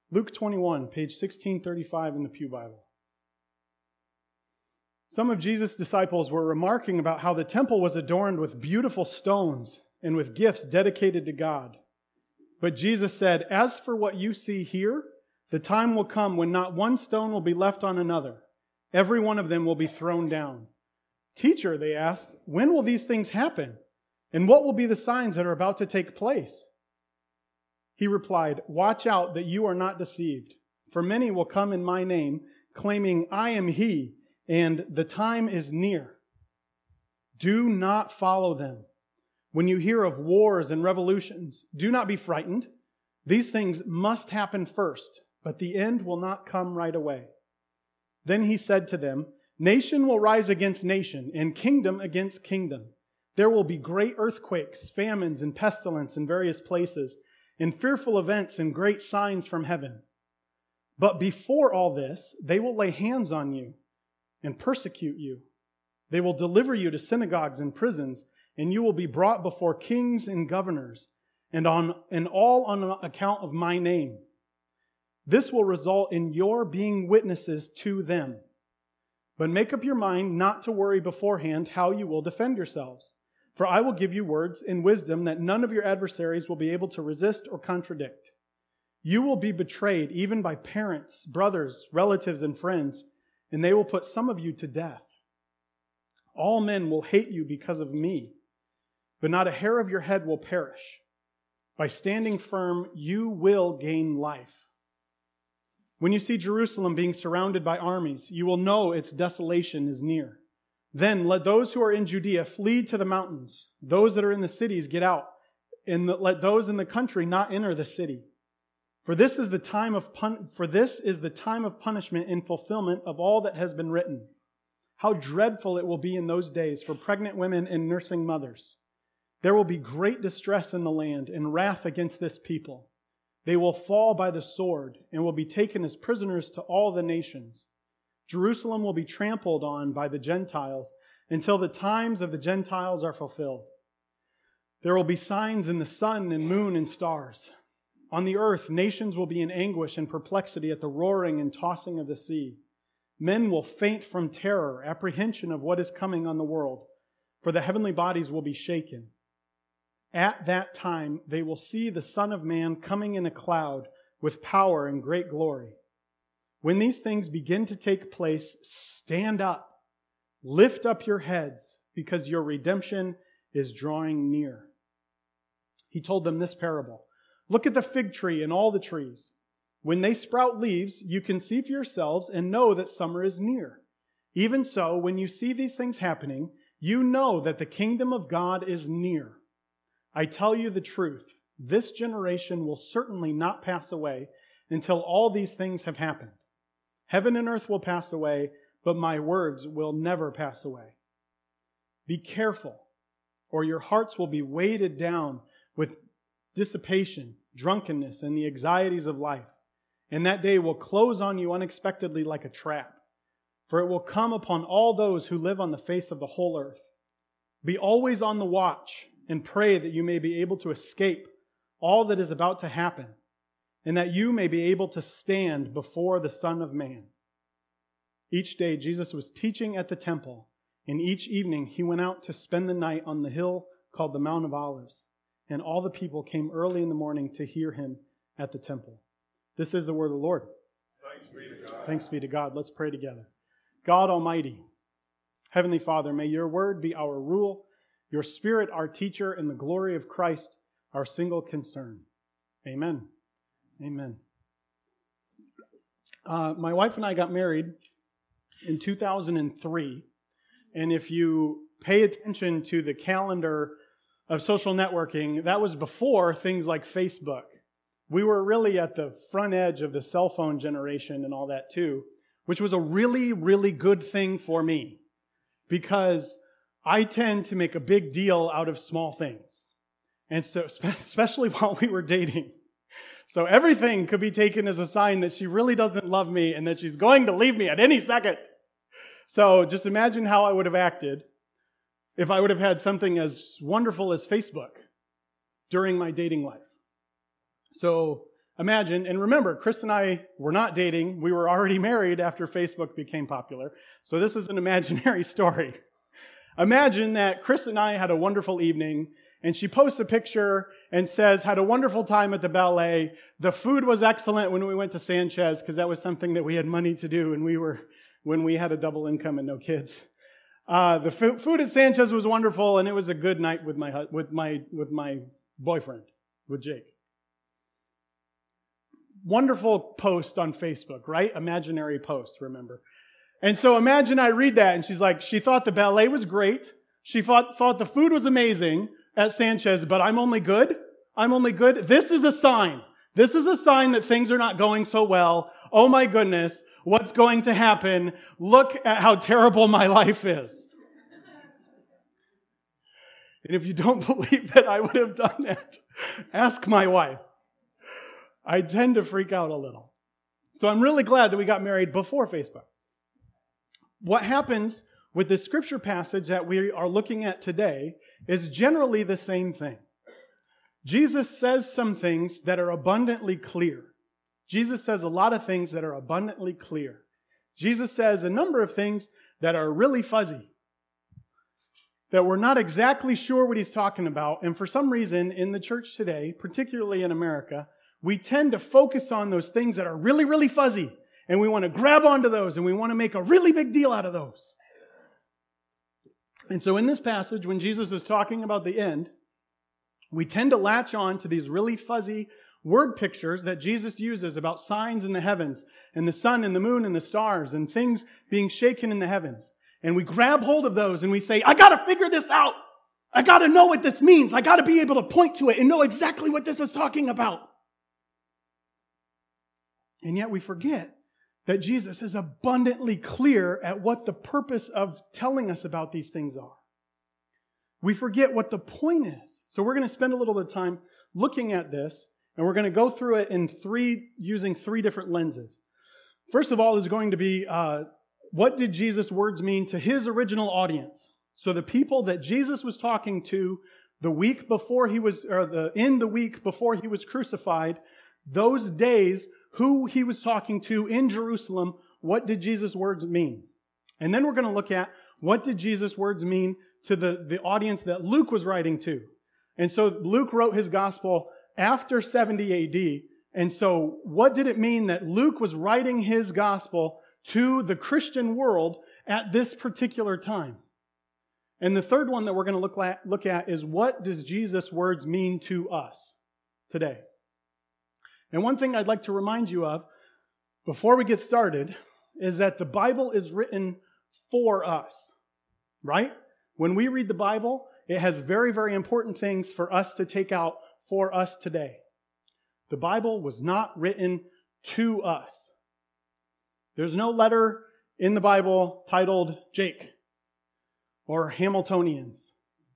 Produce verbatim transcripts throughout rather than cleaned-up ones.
Luke twenty-one, page sixteen thirty-five in the Pew Bible. Some of Jesus' disciples were remarking about how the temple was adorned with beautiful stones and with gifts dedicated to God. But Jesus said, "As for what you see here, the time will come when not one stone will be left on another. Every one of them will be thrown down." "Teacher," they asked, "when will these things happen? And what will be the signs that are about to take place?" He replied, "Watch out that you are not deceived. For many will come in my name, claiming, 'I am he,' and 'the time is near.' Do not follow them. When you hear of wars and revolutions, do not be frightened. These things must happen first, but the end will not come right away." Then he said to them, "Nation will rise against nation, and kingdom against kingdom. There will be great earthquakes, famines, and pestilence in various places, and fearful events and great signs from heaven. But before all this, they will lay hands on you and persecute you. They will deliver you to synagogues and prisons, and you will be brought before kings and governors, and on and all on account of my name. This will result in your being witnesses to them. But make up your mind not to worry beforehand how you will defend yourselves. For I will give you words and wisdom that none of your adversaries will be able to resist or contradict. You will be betrayed even by parents, brothers, relatives, and friends, and they will put some of you to death. All men will hate you because of me, but not a hair of your head will perish. By standing firm, you will gain life. When you see Jerusalem being surrounded by armies, you will know its desolation is near. Then let those who are in Judea flee to the mountains. Those that are in the cities get out, and let those in the country not enter the city. For this is the time of pun- for this is the time of punishment in fulfillment of all that has been written. How dreadful it will be in those days for pregnant women and nursing mothers. There will be great distress in the land and wrath against this people. They will fall by the sword and will be taken as prisoners to all the nations. Jerusalem will be trampled on by the Gentiles until the times of the Gentiles are fulfilled. There will be signs in the sun and moon and stars. On the earth, nations will be in anguish and perplexity at the roaring and tossing of the sea. Men will faint from terror, apprehension of what is coming on the world, for the heavenly bodies will be shaken. At that time, they will see the Son of Man coming in a cloud with power and great glory. When these things begin to take place, stand up, lift up your heads, because your redemption is drawing near." He told them this parable. "Look at the fig tree and all the trees. When they sprout leaves, you can see for yourselves and know that summer is near. Even so, when you see these things happening, you know that the kingdom of God is near. I tell you the truth, this generation will certainly not pass away until all these things have happened. Heaven and earth will pass away, but my words will never pass away. Be careful, or your hearts will be weighted down with dissipation, drunkenness, and the anxieties of life. And that day will close on you unexpectedly like a trap, for it will come upon all those who live on the face of the whole earth. Be always on the watch and pray that you may be able to escape all that is about to happen, and that you may be able to stand before the Son of Man." Each day Jesus was teaching at the temple, and each evening he went out to spend the night on the hill called the Mount of Olives. And all the people came early in the morning to hear him at the temple. This is the word of the Lord. Thanks be to God. Thanks be to God. Let's pray together. God Almighty, Heavenly Father, may your word be our rule, your Spirit our teacher, and the glory of Christ our single concern. Amen. Amen. Uh, my wife and I got married in two thousand three, and if you pay attention to the calendar of social networking, that was before things like Facebook. We were really at the front edge of the cell phone generation and all that too, which was a really, really good thing for me, because I tend to make a big deal out of small things, and so especially while we were dating. So everything could be taken as a sign that she really doesn't love me and that she's going to leave me at any second. So just imagine how I would have acted if I would have had something as wonderful as Facebook during my dating life. So Imagine, and remember, Chris and I were not dating. We were already married after Facebook became popular. So this is an imaginary story. Imagine that Chris and I had a wonderful evening, and she posts a picture and says, had a wonderful time at the ballet. The food was excellent when we went to Sanchez, because that was something that we had money to do and we were when we had a double income and no kids. Uh, the f- food at Sanchez was wonderful, and it was a good night with my with my with my boyfriend, with Jake. Wonderful post on Facebook, right? Imaginary post, remember. And so imagine I read that, and she's like, she thought the ballet was great. She thought, thought the food was amazing at Sanchez, but I'm only good. I'm only good. This is a sign. This is a sign that things are not going so well. Oh my goodness, what's going to happen? Look at how terrible my life is. And if you don't believe that I would have done that, ask my wife. I tend to freak out a little. So I'm really glad that we got married before Facebook. What happens with the scripture passage that we are looking at today is generally the same thing. Jesus says some things that are abundantly clear. Jesus says a lot of things that are abundantly clear. Jesus says a number of things that are really fuzzy, that we're not exactly sure what he's talking about. And for some reason in the church today, particularly in America, we tend to focus on those things that are really, really fuzzy. And we want to grab onto those and we want to make a really big deal out of those. And so in this passage, when Jesus is talking about the end, we tend to latch on to these really fuzzy word pictures that Jesus uses about signs in the heavens and the sun and the moon and the stars and things being shaken in the heavens. And we grab hold of those and we say, I got to figure this out. I got to know what this means. I got to be able to point to it and know exactly what this is talking about. And yet we forget that Jesus is abundantly clear at what the purpose of telling us about these things are. We forget what the point is. So we're going to spend a little bit of time looking at this, and we're going to go through it in three, using three different lenses. First of all is going to be, uh, what did Jesus' words mean to his original audience? So the people that Jesus was talking to the week before he was, or the in the week before he was crucified, those days, who he was talking to in Jerusalem, what did Jesus' words mean? And then we're going to look at what did Jesus' words mean to the, the audience that Luke was writing to. And so Luke wrote his gospel after seventy A D. And so what did it mean that Luke was writing his gospel to the Christian world at this particular time? And the third one that we're going to look at, look at is what does Jesus' words mean to us today? And one thing I'd like to remind you of before we get started is that the Bible is written for us, right? When we read the Bible, it has very, very important things for us to take out for us today. The Bible was not written to us. There's no letter in the Bible titled Jake or Hamiltonians,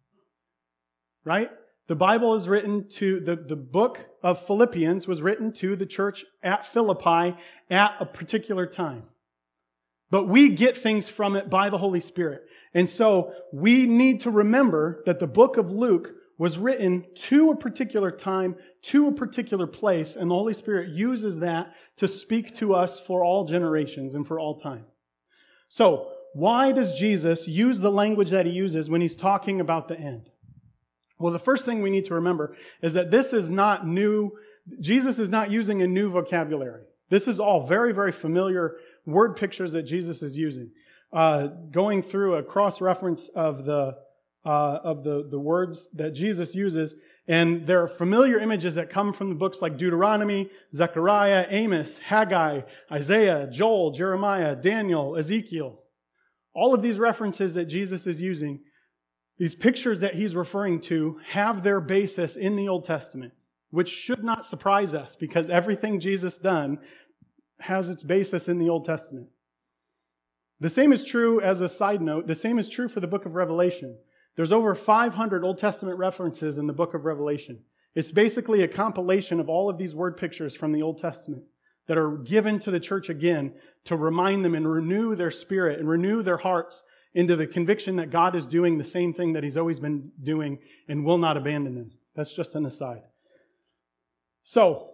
right? The Bible is written to, the, the book of Philippians was written to the church at Philippi at a particular time. But we get things from it by the Holy Spirit. And so we need to remember that the book of Luke was written to a particular time, to a particular place, and the Holy Spirit uses that to speak to us for all generations and for all time. So, why does Jesus use the language that he uses when he's talking about the end? Well, the first thing we need to remember is that this is not new. Jesus is not using a new vocabulary. This is all very, very familiar word pictures that Jesus is using. Uh, going through a cross-reference of the uh, of the, the words that Jesus uses, and there are familiar images that come from the books like Deuteronomy, Zechariah, Amos, Haggai, Isaiah, Joel, Jeremiah, Daniel, Ezekiel. All of these references that Jesus is using, these pictures that he's referring to, have their basis in the Old Testament, which should not surprise us because everything Jesus done has its basis in the Old Testament. The same is true, as a side note, the same is true for the book of Revelation. There's over five hundred Old Testament references in the book of Revelation. It's basically a compilation of all of these word pictures from the Old Testament that are given to the church again to remind them and renew their spirit and renew their hearts into the conviction that God is doing the same thing that he's always been doing and will not abandon them. That's just an aside. So,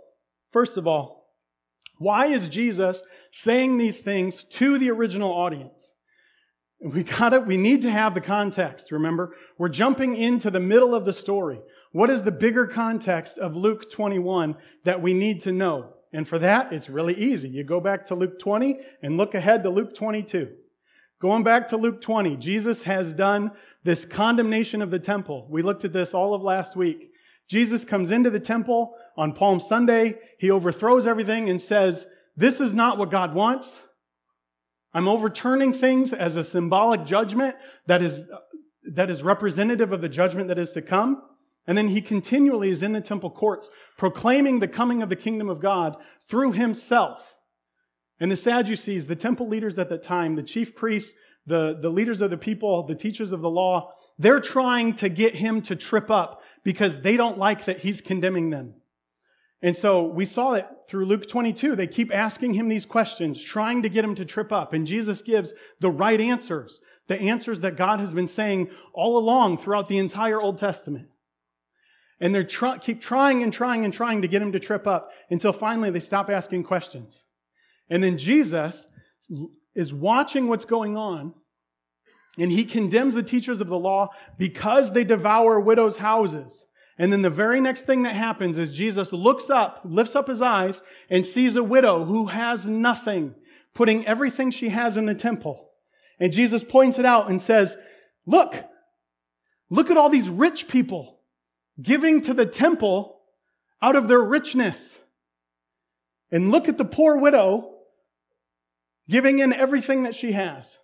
First of all, why is Jesus saying these things to the original audience? We gotta, we need to have the context, remember? We're jumping into the middle of the story. What is the bigger context of Luke twenty-one that we need to know? And for that, it's really easy. You go back to Luke twenty and look ahead to Luke twenty-two. Going back to Luke twenty, Jesus has done this condemnation of the temple. We looked at this all of last week. Jesus comes into the temple on Palm Sunday. He overthrows everything and says, this is not what God wants. I'm overturning things as a symbolic judgment that is, that is representative of the judgment that is to come. And then he continually is in the temple courts proclaiming the coming of the kingdom of God through himself. And the Sadducees, the temple leaders at that time, the chief priests, the, the leaders of the people, the teachers of the law, they're trying to get him to trip up because they don't like that he's condemning them. And so we saw it through Luke twenty-two. They keep asking him these questions, trying to get him to trip up. And Jesus gives the right answers, the answers that God has been saying all along throughout the entire Old Testament. And they try, keep trying and trying and trying to get him to trip up until finally they stop asking questions. And then Jesus is watching what's going on, and he condemns the teachers of the law because they devour widows' houses. And then the very next thing that happens is Jesus looks up, lifts up his eyes, and sees a widow who has nothing, putting everything she has in the temple. And Jesus points it out and says, look, look at all these rich people giving to the temple out of their richness. And look at the poor widow giving in everything that she has.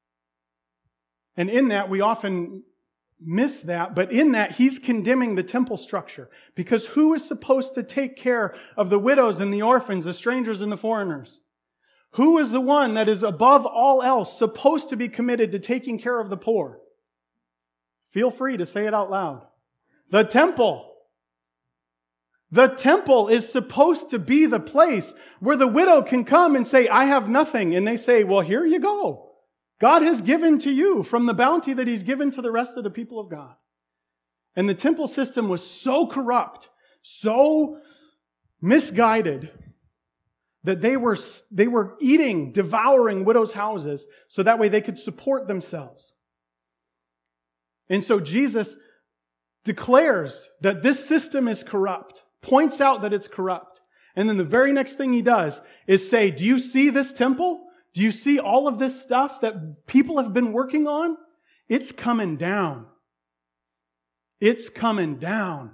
And in that, we often miss that, but in that, he's condemning the temple structure. Because who is supposed to take care of the widows and the orphans, the strangers and the foreigners? Who is the one that is above all else supposed to be committed to taking care of the poor? Feel free to say it out loud. The temple. The temple is supposed to be the place where the widow can come and say, I have nothing. And they say, well, here you go. God has given to you from the bounty that he's given to the rest of the people of God. And the temple system was so corrupt, so misguided, that they were, they were eating, devouring widows' houses so that way they could support themselves. And so Jesus declares that this system is corrupt, points out that it's corrupt. And then the very next thing he does is say, do you see this temple? Do you see all of this stuff that people have been working on? It's coming down. It's coming down.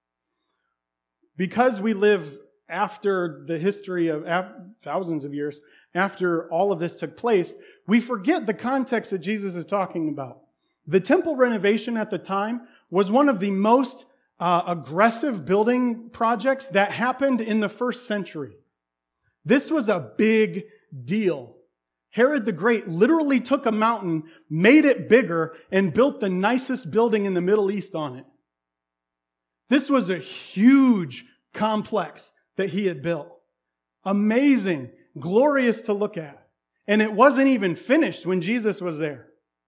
Because we live after the history of thousands of years, after all of this took place, we forget the context that Jesus is talking about. The temple renovation at the time was one of the most uh, aggressive building projects that happened in the first century. This was a big deal. Herod the Great literally took a mountain, made it bigger, and built the nicest building in the Middle East on it. This was a huge complex that he had built. Amazing, glorious to look at. And it wasn't even finished when Jesus was there.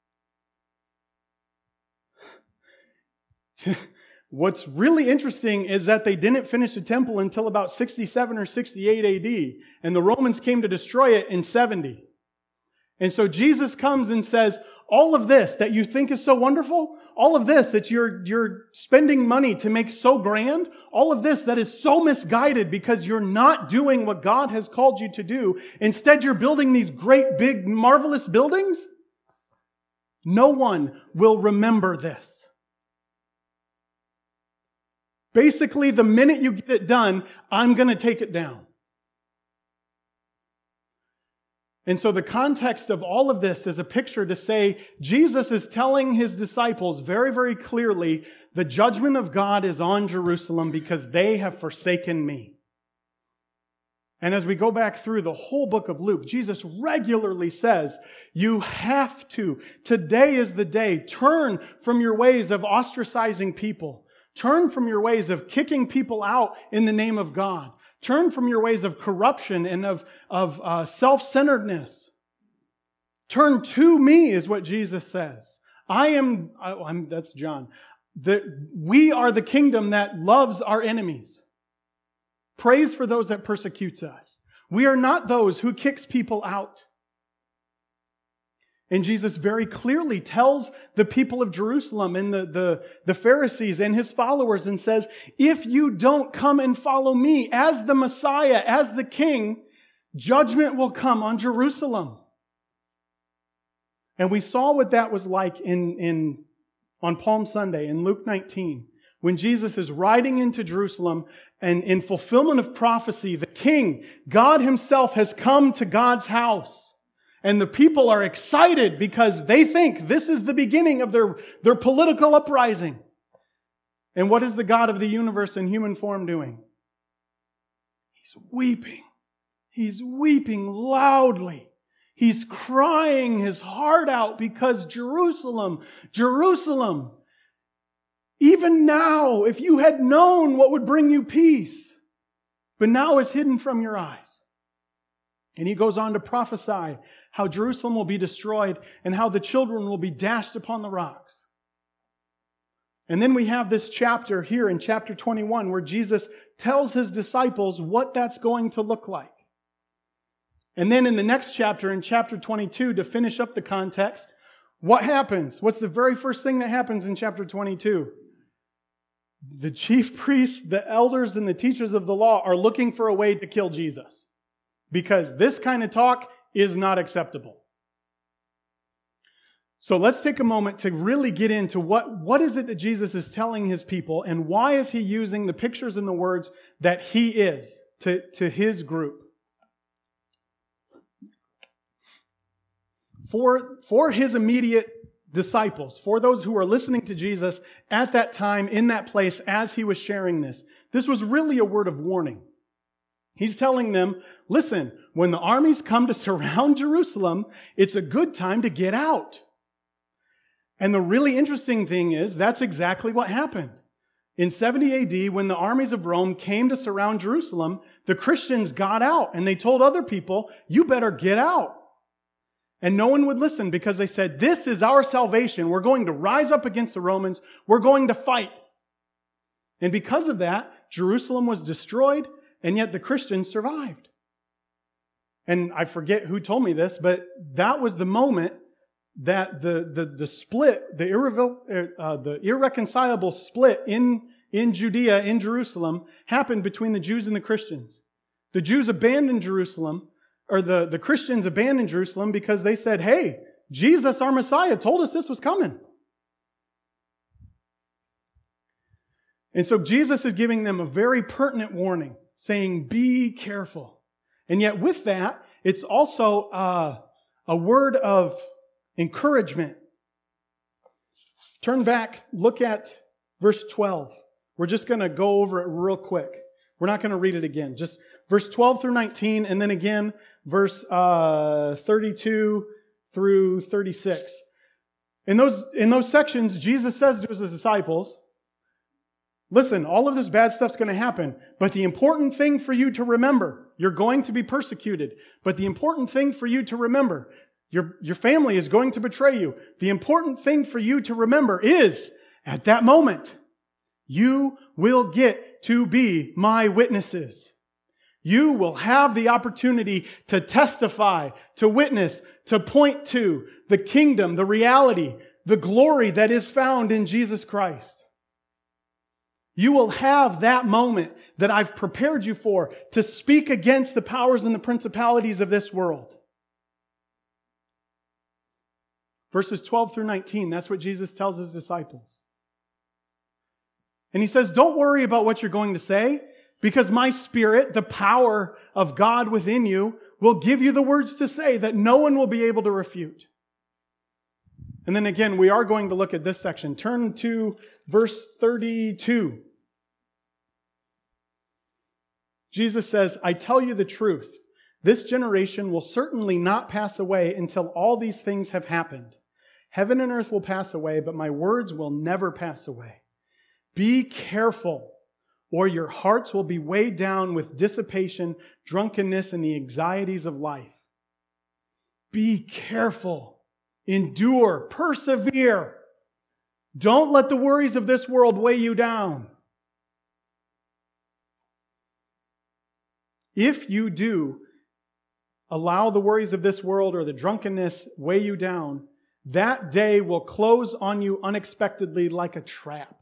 What's really interesting is that they didn't finish the temple until about sixty-seven or sixty-eight A D, and the Romans came to destroy it in seventy. And so Jesus comes and says, all of this that you think is so wonderful, all of this that you're, you're spending money to make so grand, all of this that is so misguided because you're not doing what God has called you to do. Instead, you're building these great, big, marvelous buildings. No one will remember this. Basically, the minute you get it done, I'm going to take it down. And so the context of all of this is a picture to say Jesus is telling his disciples very, very clearly, the judgment of God is on Jerusalem because they have forsaken me. And as we go back through the whole book of Luke, Jesus regularly says, you have to. Today is the day. Turn from your ways of ostracizing people. Turn from your ways of kicking people out in the name of God. Turn from your ways of corruption and of, of uh, self-centeredness. Turn to me is what Jesus says. I am, I, I'm, that's John. The, we are the kingdom that loves our enemies. prays for those that persecutes us. We are not those who kicks people out. And Jesus very clearly tells the people of Jerusalem and the, the, the Pharisees and his followers and says, if you don't come and follow me as the Messiah, as the King, judgment will come on Jerusalem. And we saw what that was like in, in, on Palm Sunday in Luke nineteen, when Jesus is riding into Jerusalem and in fulfillment of prophecy, the King, God himself, has come to God's house. And the people are excited because they think this is the beginning of their, their political uprising. And what is the God of the universe in human form doing? He's weeping. He's weeping loudly. He's crying his heart out because Jerusalem, Jerusalem, even now, if you had known what would bring you peace, but now is hidden from your eyes. And he goes on to prophesy how Jerusalem will be destroyed and how the children will be dashed upon the rocks. And then we have this chapter here in chapter twenty-one where Jesus tells his disciples what that's going to look like. And then in the next chapter, in chapter twenty-two, to finish up the context, what happens? What's the very first thing that happens in chapter twenty-two? The chief priests, the elders, and the teachers of the law are looking for a way to kill Jesus. Because this kind of talk is not acceptable. So let's take a moment to really get into what, what is it that Jesus is telling his people and why is he using the pictures and the words that he is to, to his group. For, for his immediate disciples, for those who are listening to Jesus at that time, in that place, as he was sharing this, this was really a word of warning. He's telling them, listen, when the armies come to surround Jerusalem, it's a good time to get out. And the really interesting thing is, that's exactly what happened. In seventy A D, when the armies of Rome came to surround Jerusalem, the Christians got out and they told other people, you better get out. And no one would listen because they said, this is our salvation. We're going to rise up against the Romans. We're going to fight. And because of that, Jerusalem was destroyed. And yet the Christians survived. And I forget who told me this, but that was the moment that the, the, the split, the, irrevel, uh, the irreconcilable split in, in Judea, in Jerusalem, happened between the Jews and the Christians. The Jews abandoned Jerusalem, or the, the Christians abandoned Jerusalem because they said, hey, Jesus, our Messiah, told us this was coming. And so Jesus is giving them a very pertinent warning, saying, be careful. And yet with that, it's also uh, a word of encouragement. Turn back, look at verse twelve. We're just going to go over it real quick. We're not going to read it again. Just verse twelve through nineteen, and then again, verse uh, thirty-two through thirty-six. In those, in those sections, Jesus says to his disciples, listen, all of this bad stuff's going to happen, but the important thing for you to remember, you're going to be persecuted, but the important thing for you to remember, your, your family is going to betray you. The important thing for you to remember is, at that moment, you will get to be my witnesses. You will have the opportunity to testify, to witness, to point to the kingdom, the reality, the glory that is found in Jesus Christ. You will have that moment that I've prepared you for to speak against the powers and the principalities of this world. Verses twelve through nineteen, that's what Jesus tells his disciples. And he says, don't worry about what you're going to say, because my Spirit, the power of God within you, will give you the words to say that no one will be able to refute. And then again, we are going to look at this section. Turn to verse thirty-two. Jesus says, I tell you the truth. This generation will certainly not pass away until all these things have happened. Heaven and earth will pass away, but my words will never pass away. Be careful, or your hearts will be weighed down with dissipation, drunkenness, and the anxieties of life. Be careful. Endure. Persevere. Don't let the worries of this world weigh you down. If you do allow the worries of this world or the drunkenness weigh you down, that day will close on you unexpectedly like a trap.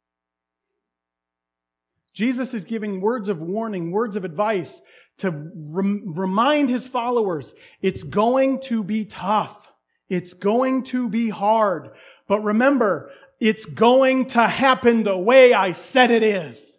Jesus is giving words of warning, words of advice to rem- remind his followers, it's going to be tough. It's going to be hard. But remember, it's going to happen the way I said it is.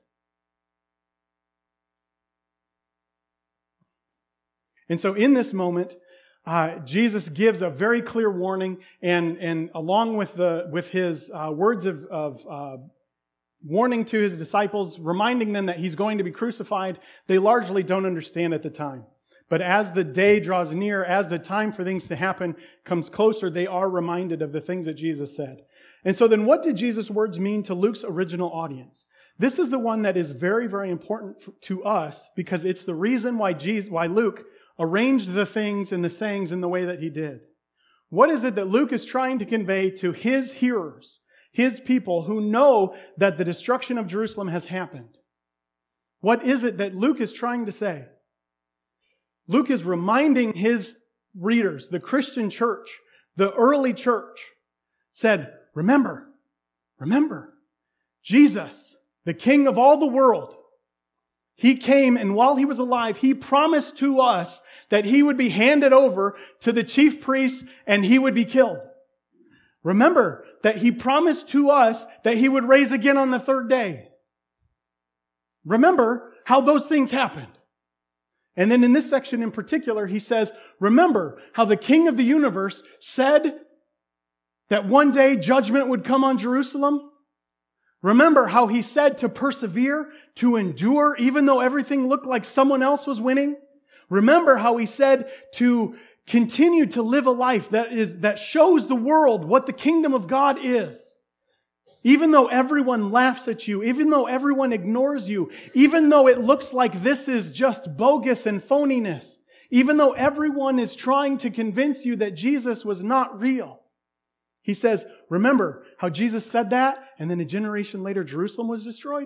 And so in this moment, uh, Jesus gives a very clear warning, and, and along with the with his uh, words of, of uh, warning to his disciples, reminding them that he's going to be crucified, they largely don't understand at the time. But as the day draws near, as the time for things to happen comes closer, they are reminded of the things that Jesus said. And so then what did Jesus' words mean to Luke's original audience? This is the one that is very, very important to us because it's the reason why Jesus, why Luke arranged the things and the sayings in the way that he did. What is it that Luke is trying to convey to his hearers, his people who know that the destruction of Jerusalem has happened? What is it that Luke is trying to say? Luke is reminding his readers, the Christian church, the early church, said, remember, remember, Jesus, the King of all the world, he came, and while he was alive, he promised to us that he would be handed over to the chief priests and he would be killed. Remember that he promised to us that he would raise again on the third day. Remember how those things happened. And then in this section in particular, he says, remember how the King of the universe said that one day judgment would come on Jerusalem. Remember how he said to persevere, to endure, even though everything looked like someone else was winning. Remember how he said to continue to live a life that is, that shows the world what the kingdom of God is. Even though everyone laughs at you, even though everyone ignores you, even though it looks like this is just bogus and phoniness, even though everyone is trying to convince you that Jesus was not real. He says, remember how Jesus said that, and then a generation later Jerusalem was destroyed?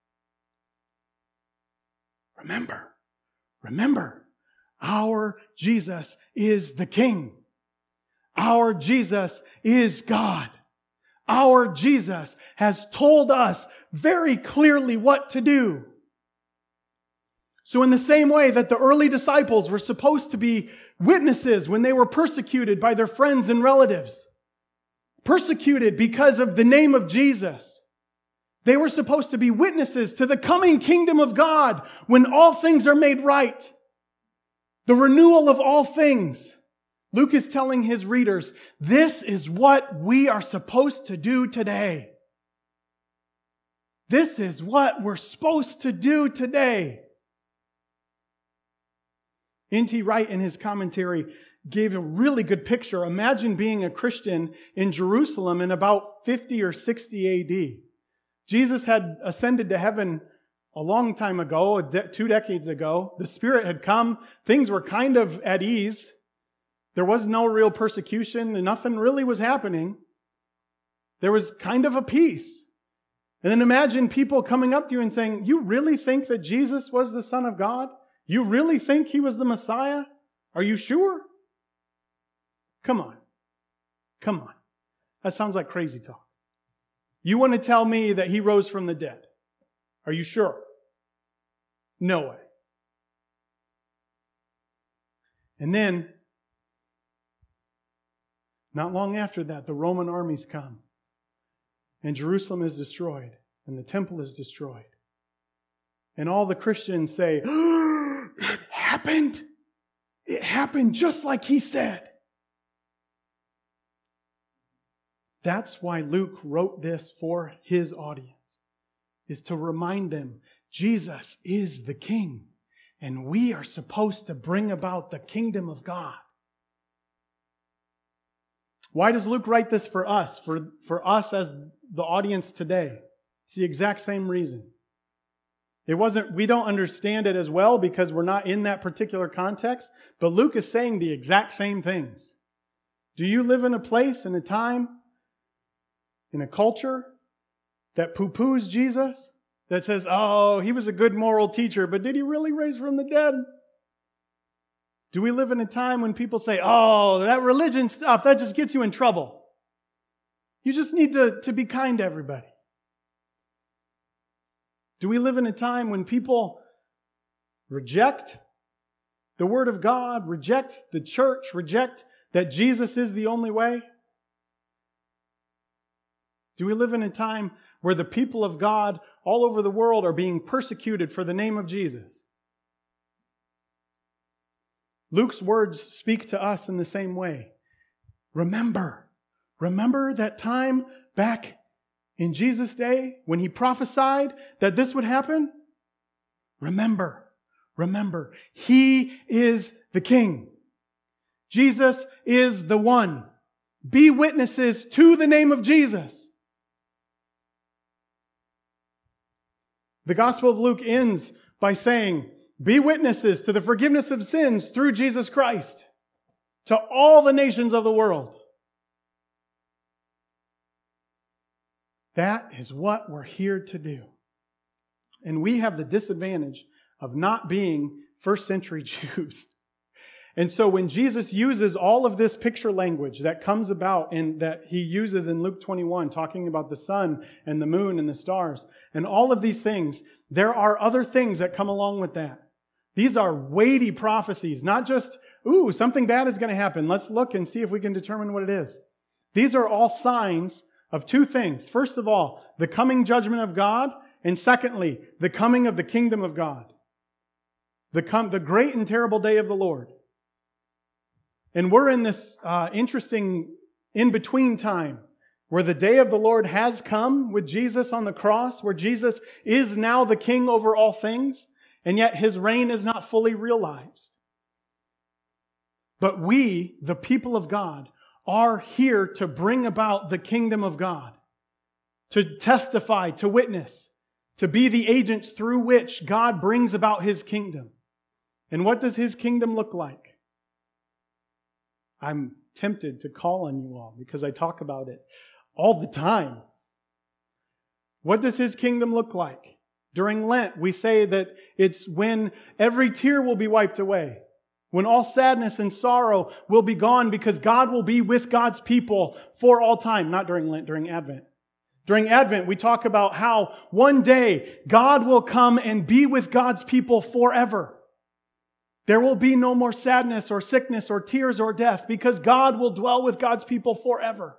Remember, remember, our Jesus is the King. Our Jesus is God. Our Jesus has told us very clearly what to do. So in the same way that the early disciples were supposed to be witnesses when they were persecuted by their friends and relatives, persecuted because of the name of Jesus, they were supposed to be witnesses to the coming kingdom of God when all things are made right. The renewal of all things. Luke is telling his readers, this is what we are supposed to do today. This is what we're supposed to do today. N T Wright in his commentary gave a really good picture. Imagine being a Christian in Jerusalem in about fifty or sixty A D. Jesus had ascended to heaven a long time ago, two decades ago. The Spirit had come. Things were kind of at ease. There was no real persecution. Nothing really was happening. There was kind of a peace. And then imagine people coming up to you and saying, you really think that Jesus was the Son of God? You really think he was the Messiah? Are you sure? Come on. Come on. That sounds like crazy talk. You want to tell me that he rose from the dead? Are you sure? No way. And then, not long after that, the Roman armies come. And Jerusalem is destroyed. And the temple is destroyed. And all the Christians say, it happened. It happened just like he said. That's why Luke wrote this for his audience, is to remind them, Jesus is the King, and we are supposed to bring about the kingdom of God. Why does Luke write this for us, for, for us as the audience today? It's the exact same reason. It wasn't, we don't understand it as well because we're not in that particular context, but Luke is saying the exact same things. Do you live in a place, in a time, in a culture that poo-poos Jesus, that says, oh, he was a good moral teacher, but did he really raise from the dead? Do we live in a time when people say, oh, that religion stuff, that just gets you in trouble? You just need to, to be kind to everybody. Do we live in a time when people reject the Word of God, reject the church, reject that Jesus is the only way? Do we live in a time where the people of God all over the world are being persecuted for the name of Jesus? Luke's words speak to us in the same way. Remember, remember that time back in Jesus' day when He prophesied that this would happen? Remember, remember, He is the King. Jesus is the one. Be witnesses to the name of Jesus. The Gospel of Luke ends by saying, be witnesses to the forgiveness of sins through Jesus Christ to all the nations of the world. That is what we're here to do. And we have the disadvantage of not being first century Jews. And so when Jesus uses all of this picture language that comes about and that He uses in Luke twenty-one, talking about the sun and the moon and the stars and all of these things, there are other things that come along with that. These are weighty prophecies, not just, ooh, something bad is going to happen. Let's look and see if we can determine what it is. These are all signs of two things. First of all, the coming judgment of God, and secondly, the coming of the kingdom of God. The, com- the great and terrible day of the Lord. And we're in this uh, interesting in-between time where the day of the Lord has come with Jesus on the cross, where Jesus is now the King over all things, and yet His reign is not fully realized. But we, the people of God, are here to bring about the kingdom of God, to testify, to witness, to be the agents through which God brings about His kingdom. And what does His kingdom look like? I'm tempted to call on you all because I talk about it all the time. What does His kingdom look like? During Lent, we say that it's when every tear will be wiped away, when all sadness and sorrow will be gone because God will be with God's people for all time. Not during Lent, during Advent. During Advent, we talk about how one day God will come and be with God's people forever. There will be no more sadness or sickness or tears or death because God will dwell with God's people forever.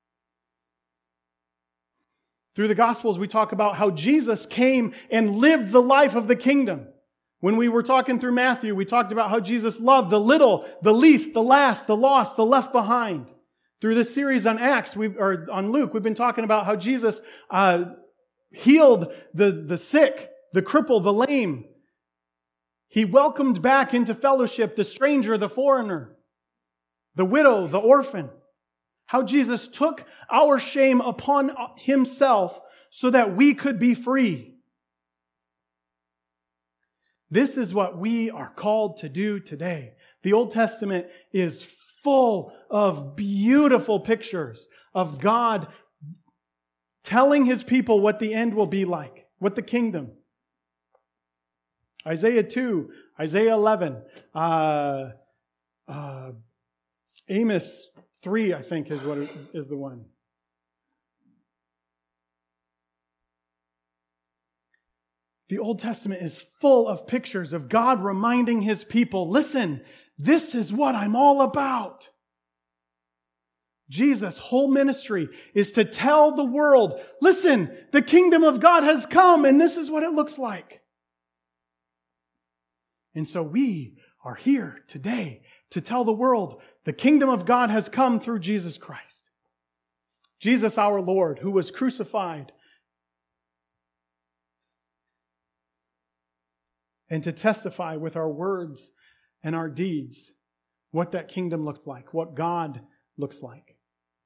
Through the Gospels, we talk about how Jesus came and lived the life of the kingdom. When we were talking through Matthew, we talked about how Jesus loved the little, the least, the last, the lost, the left behind. Through this series on Acts, we've, or on Luke, we've been talking about how Jesus uh, healed the, the sick, the crippled, the lame. He welcomed back into fellowship the stranger, the foreigner, the widow, the orphan. How Jesus took our shame upon Himself so that we could be free. This is what we are called to do today. The Old Testament is full of beautiful pictures of God telling His people what the end will be like, what the kingdom. Isaiah two, Isaiah eleven, uh, uh, Amos three, I think, is what it, is the one. The Old Testament is full of pictures of God reminding His people, listen, this is what I'm all about. Jesus' whole ministry is to tell the world, listen, the kingdom of God has come and this is what it looks like. And so we are here today to tell the world the kingdom of God has come through Jesus Christ. Jesus our Lord, who was crucified. And to testify with our words and our deeds what that kingdom looked like, what God looks like.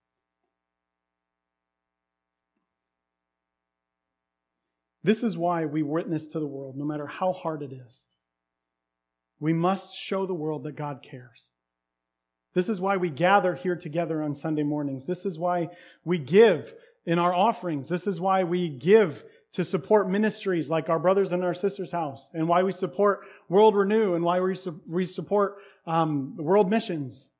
This is why we witness to the world, no matter how hard it is. We must show the world that God cares. This is why we gather here together on Sunday mornings. This is why we give in our offerings. This is why we give to support ministries like Our Brothers and Our Sisters House, and why we support World Renew, and why we, su- we support um, World Missions.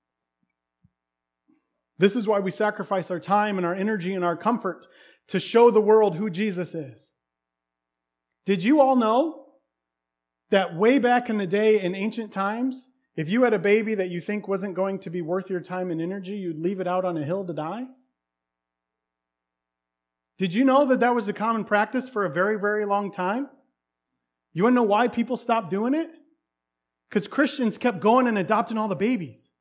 This is why we sacrifice our time and our energy and our comfort to show the world who Jesus is. Did you all know that way back in the day in ancient times, if you had a baby that you think wasn't going to be worth your time and energy, you'd leave it out on a hill to die? Did you know that that was a common practice for a very, very long time? You want to know why people stopped doing it? Because Christians kept going and adopting all the babies.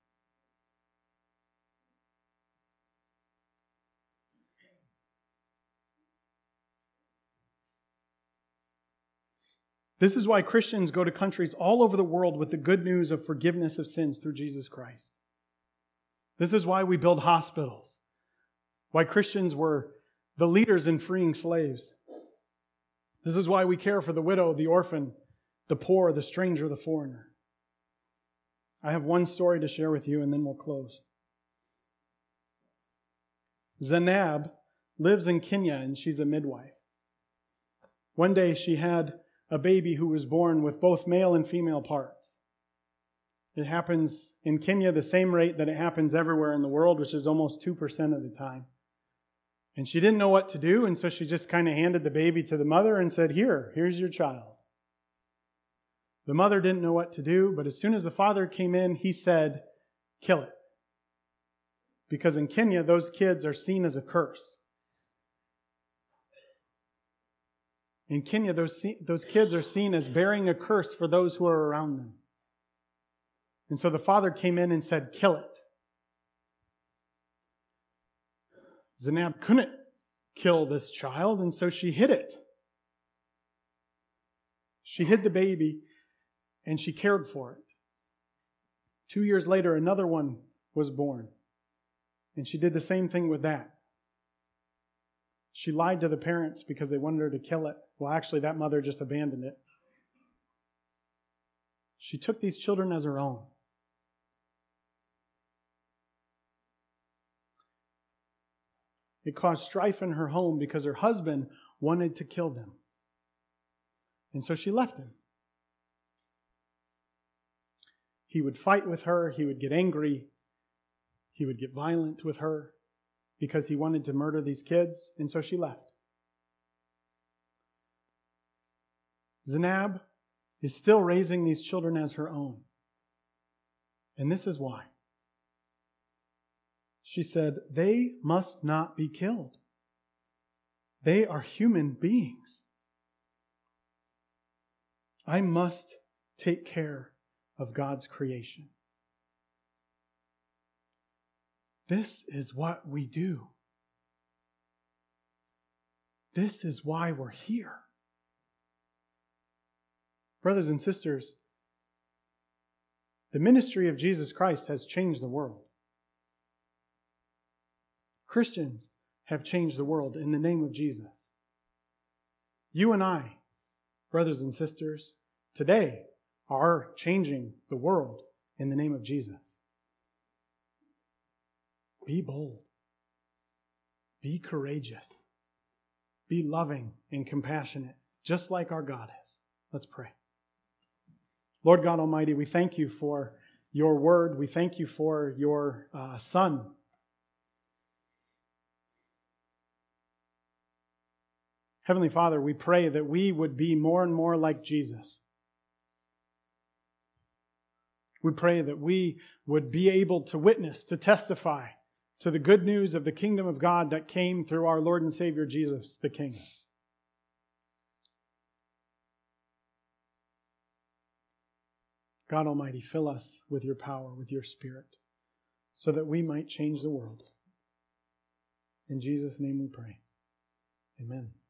This is why Christians go to countries all over the world with the good news of forgiveness of sins through Jesus Christ. This is why we build hospitals. Why Christians were the leaders in freeing slaves. This is why we care for the widow, the orphan, the poor, the stranger, the foreigner. I have one story to share with you and then we'll close. Zainab lives in Kenya and she's a midwife. One day she had a baby who was born with both male and female parts. It happens in Kenya the same rate that it happens everywhere in the world, which is almost two percent of the time. And she didn't know what to do, and so she just kind of handed the baby to the mother and said, Here, here's your child. The mother didn't know what to do, but as soon as the father came in, he said, Kill it. Because in Kenya, those kids are seen as a curse. In Kenya, those, those kids are seen as bearing a curse for those who are around them. And so the father came in and said, Kill it. Zainab couldn't kill this child, and so she hid it. She hid the baby, and she cared for it. Two years later, another one was born, and she did the same thing with that. She lied to the parents because they wanted her to kill it. Well, actually, that mother just abandoned it. She took these children as her own. It caused strife in her home because her husband wanted to kill them. And so she left him. He would fight with her. He would get angry. He would get violent with her because he wanted to murder these kids. And so she left. Zainab is still raising these children as her own. And this is why. She said, they must not be killed. They are human beings. I must take care of God's creation. This is what we do. This is why we're here. Brothers and sisters, the ministry of Jesus Christ has changed the world. Christians have changed the world in the name of Jesus. You and I, brothers and sisters, today are changing the world in the name of Jesus. Be bold. Be courageous. Be loving and compassionate, just like our God is. Let's pray. Lord God Almighty, we thank you for your word. We thank you for your uh, Son. Heavenly Father, we pray that we would be more and more like Jesus. We pray that we would be able to witness, to testify to the good news of the kingdom of God that came through our Lord and Savior Jesus, the King. God Almighty, fill us with your power, with your Spirit, so that we might change the world. In Jesus' name we pray. Amen.